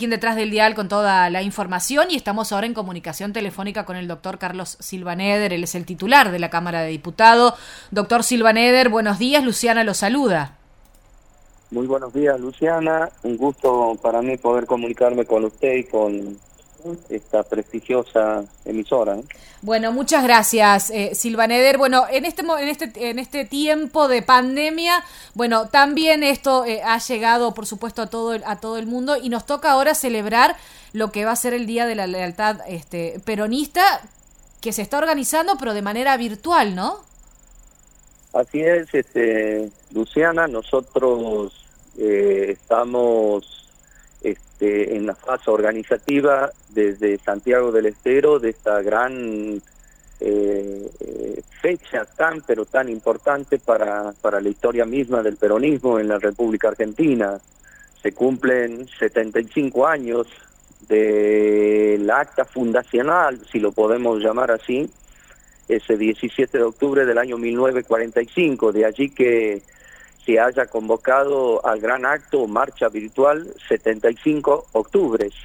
Joaquín detrás del dial con toda la información y estamos ahora en comunicación telefónica con el doctor Carlos Silvaneder, él es el titular de la Cámara de Diputados. Doctor Silvaneder, buenos días, Luciana lo saluda. Muy buenos días, Luciana, un gusto para mí poder comunicarme con usted y con esta prestigiosa emisora. Bueno, muchas gracias, Silvaneder. Bueno, en este tiempo de pandemia, bueno, también esto ha llegado, por supuesto, a todo el mundo y nos toca ahora celebrar lo que va a ser el Día de la Lealtad peronista, que se está organizando, pero de manera virtual, ¿no? Así es, Luciana, nosotros estamos en la fase organizativa desde Santiago del Estero de esta gran fecha pero tan importante para la historia misma del peronismo en la República Argentina. Se cumplen 75 años del acta fundacional, si lo podemos llamar así, ese 17 de octubre del año 1945, de allí que se haya convocado al gran acto marcha virtual 75 octubres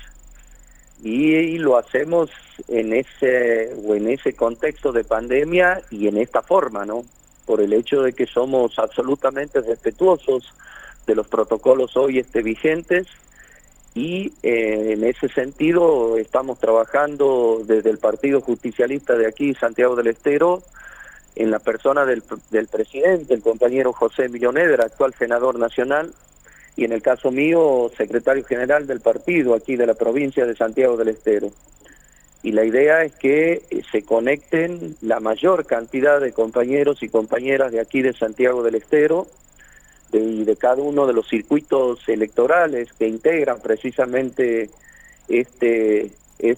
y lo hacemos en ese contexto de pandemia y en esta forma, ¿no? Por el hecho de que somos absolutamente respetuosos de los protocolos hoy vigentes y en ese sentido estamos trabajando desde el Partido Justicialista de aquí, Santiago del Estero, en la persona del presidente, el compañero José Emilio Neder, actual senador nacional, y en el caso mío, secretario general del partido aquí de la provincia de Santiago del Estero. Y la idea es que se conecten la mayor cantidad de compañeros y compañeras de aquí de Santiago del Estero, y de cada uno de los circuitos electorales que integran precisamente este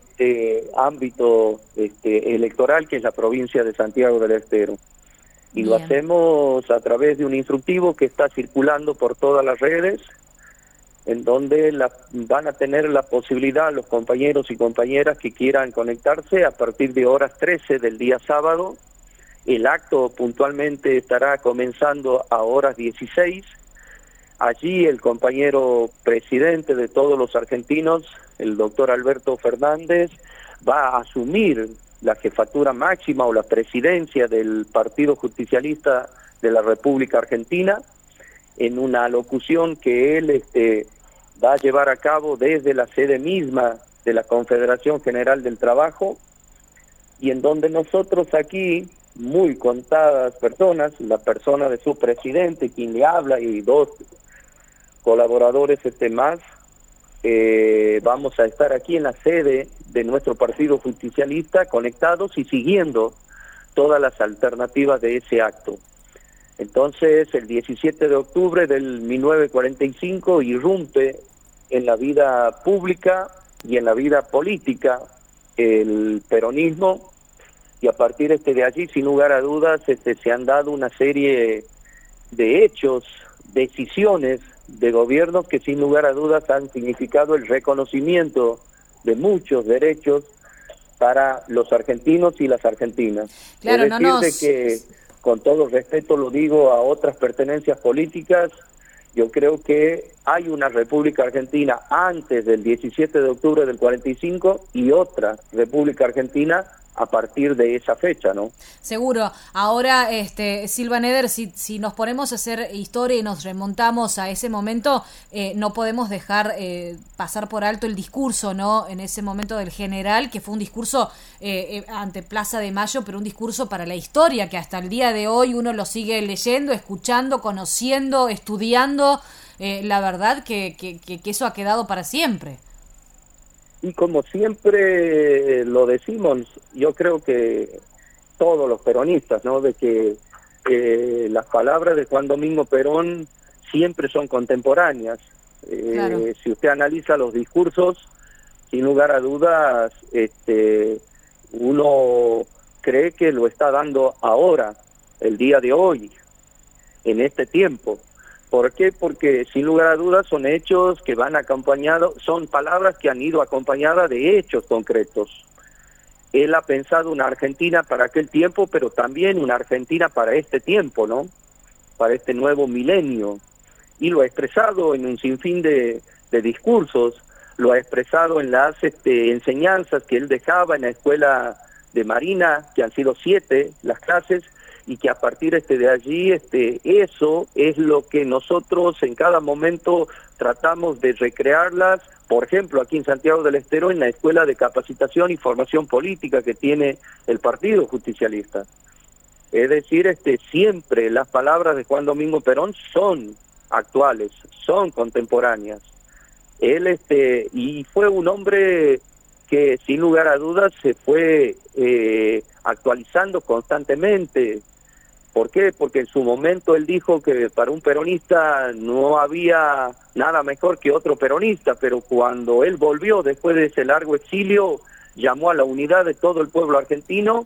ámbito electoral que es la provincia de Santiago del Estero. Y lo hacemos a través de un instructivo que está circulando por todas las redes, en donde van a tener la posibilidad los compañeros y compañeras que quieran conectarse a partir de horas 13 del día sábado. El acto puntualmente estará comenzando a horas 16. Allí el compañero presidente de todos los argentinos, el doctor Alberto Fernández, va a asumir la jefatura máxima o la presidencia del Partido Justicialista de la República Argentina en una alocución que él va a llevar a cabo desde la sede misma de la Confederación General del Trabajo, y en donde nosotros aquí, muy contadas personas, la persona de su presidente, quien le habla, y dos colaboradores más, vamos a estar aquí en la sede de nuestro Partido Justicialista conectados y siguiendo todas las alternativas de ese acto. Entonces, el 17 de octubre del 1945 irrumpe en la vida pública y en la vida política el peronismo, y a partir de allí, sin lugar a dudas, se han dado una serie de hechos, decisiones de gobiernos que sin lugar a dudas han significado el reconocimiento de muchos derechos para los argentinos y las argentinas. Claro, es decir, de que, con todo respeto lo digo a otras pertenencias políticas, yo creo que hay una República Argentina antes del 17 de octubre del 45 y otra República Argentina a partir de esa fecha, ¿no? Seguro. Ahora, Silvaneder, si nos ponemos a hacer historia y nos remontamos a ese momento, no podemos dejar pasar por alto el discurso, ¿no? En ese momento del general, que fue un discurso ante Plaza de Mayo, pero un discurso para la historia, que hasta el día de hoy uno lo sigue leyendo, escuchando, conociendo, estudiando. La verdad que eso ha quedado para siempre. Y como siempre lo decimos, yo creo que todos los peronistas, ¿no? De que las palabras de Juan Domingo Perón siempre son contemporáneas. Claro. Si usted analiza los discursos, sin lugar a dudas, uno cree que lo está dando ahora, el día de hoy, en este tiempo. ¿Por qué? Porque sin lugar a dudas son hechos que van acompañados, son palabras que han ido acompañadas de hechos concretos. Él ha pensado una Argentina para aquel tiempo, pero también una Argentina para este tiempo, ¿no? Para este nuevo milenio. Y lo ha expresado en un sinfín de discursos. lo ha expresado en las enseñanzas que él dejaba en la escuela de Marina, que han sido 7 las clases, y que a partir de allí eso es lo que nosotros en cada momento tratamos de recrearlas, por ejemplo aquí en Santiago del Estero, en la Escuela de Capacitación y Formación Política que tiene el Partido Justicialista. Es decir, siempre las palabras de Juan Domingo Perón son actuales, son contemporáneas. Él y fue un hombre que sin lugar a dudas se fue actualizando constantemente. ¿Por qué? Porque en su momento él dijo que para un peronista no había nada mejor que otro peronista, pero cuando él volvió después de ese largo exilio, llamó a la unidad de todo el pueblo argentino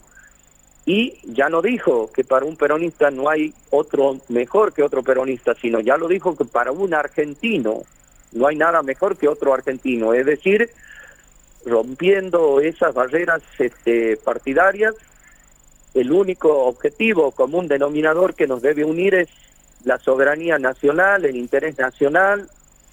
y ya no dijo que para un peronista no hay otro mejor que otro peronista, sino ya lo dijo que para un argentino no hay nada mejor que otro argentino. Es decir, rompiendo esas barreras partidarias, el único objetivo común denominador que nos debe unir es la soberanía nacional, el interés nacional,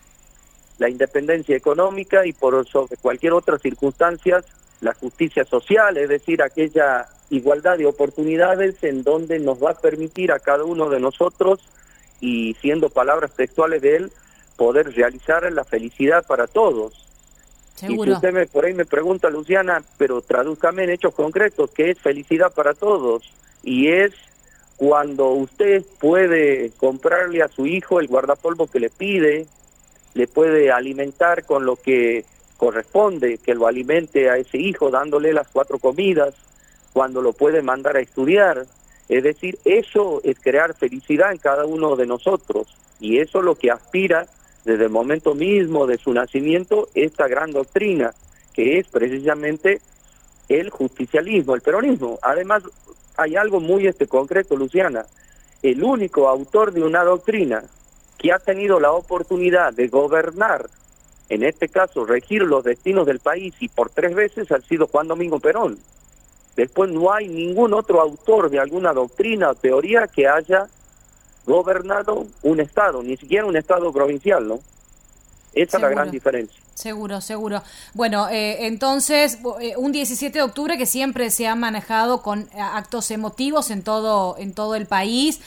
la independencia económica y por sobre cualquier otra circunstancia, la justicia social, es decir, aquella igualdad de oportunidades en donde nos va a permitir a cada uno de nosotros, y siendo palabras textuales de él, poder realizar la felicidad para todos. Seguro. Y si usted por ahí me pregunta, Luciana, pero tradúzcame en hechos concretos, ¿qué es felicidad para todos? Y es cuando usted puede comprarle a su hijo el guardapolvo que le pide, le puede alimentar con lo que corresponde, que lo alimente a ese hijo dándole las 4 comidas, cuando lo puede mandar a estudiar. Es decir, eso es crear felicidad en cada uno de nosotros, y eso es lo que aspira desde el momento mismo de su nacimiento esta gran doctrina, que es precisamente el justicialismo, el peronismo. Además, hay algo muy concreto, Luciana. El único autor de una doctrina que ha tenido la oportunidad de gobernar, en este caso regir los destinos del país, y por 3 veces, ha sido Juan Domingo Perón. Después no hay ningún otro autor de alguna doctrina o teoría que haya gobernado un estado, ni siquiera un estado provincial, ¿no? Esa es la gran diferencia. Seguro, seguro. Bueno, entonces, un 17 de octubre que siempre se ha manejado con actos emotivos en todo el país,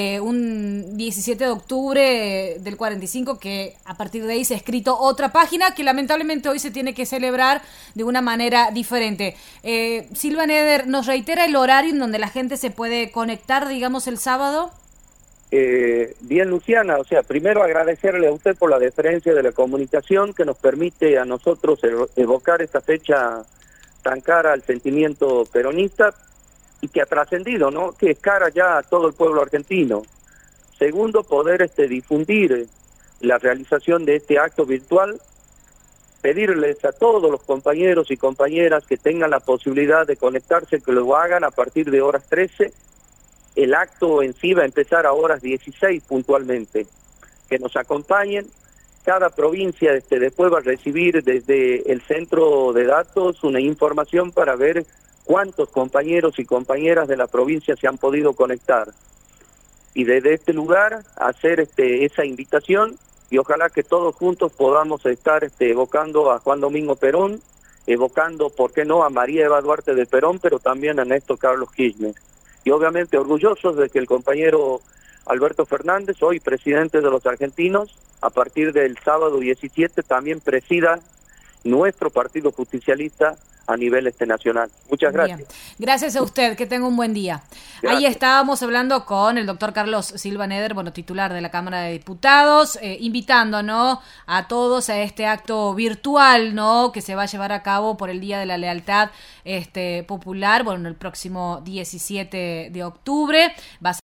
un 17 de octubre del 45 que a partir de ahí se ha escrito otra página que lamentablemente hoy se tiene que celebrar de una manera diferente. Silva Neder, ¿nos reitera el horario en donde la gente se puede conectar, digamos, el sábado? Bien, Luciana, o sea, primero agradecerle a usted por la deferencia de la comunicación que nos permite a nosotros evocar esta fecha tan cara al sentimiento peronista y que ha trascendido, ¿no? Que es cara ya a todo el pueblo argentino. Segundo, poder difundir la realización de este acto virtual, pedirles a todos los compañeros y compañeras que tengan la posibilidad de conectarse, que lo hagan a partir de horas 13. El acto en sí va a empezar a horas 16 puntualmente. Que nos acompañen. Cada provincia después va a recibir desde el centro de datos una información para ver cuántos compañeros y compañeras de la provincia se han podido conectar. Y desde este lugar hacer esa invitación, y ojalá que todos juntos podamos estar evocando a Juan Domingo Perón, evocando, ¿por qué no?, a María Eva Duarte de Perón, pero también a Néstor Carlos Kirchner. Y obviamente orgullosos de que el compañero Alberto Fernández, hoy presidente de los argentinos, a partir del sábado 17 también presida nuestro Partido Justicialista a nivel nacional. Muchas gracias. Bien. Gracias a usted, que tenga un buen día. Gracias. Ahí estábamos hablando con el doctor Carlos Silva Neder, titular de la Cámara de Diputados, invitando, ¿no?, a todos a este acto virtual, ¿no?, que se va a llevar a cabo por el Día de la Lealtad Popular, el próximo 17 de octubre. Va a